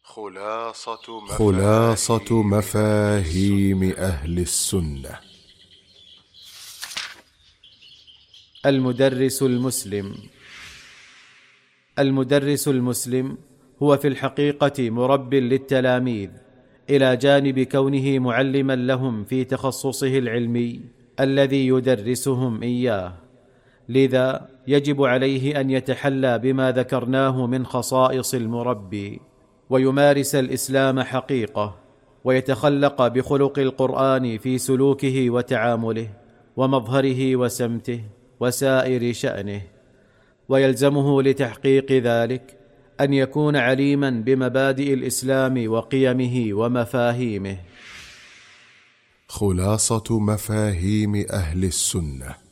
خلاصة مفاهيم أهل السنة. المدرس المسلم. المدرس المسلم هو في الحقيقة مرب للتلاميذ، إلى جانب كونه معلما لهم في تخصصه العلمي الذي يدرسهم إياه. لذا يجب عليه أن يتحلى بما ذكرناه من خصائص المربي، ويمارس الإسلام حقيقة، ويتخلق بخلق القرآن في سلوكه وتعامله ومظهره وسمته وسائر شأنه. ويلزمه لتحقيق ذلك أن يكون عليما بمبادئ الإسلام وقيمه ومفاهيمه. خلاصة مفاهيم أهل السنة.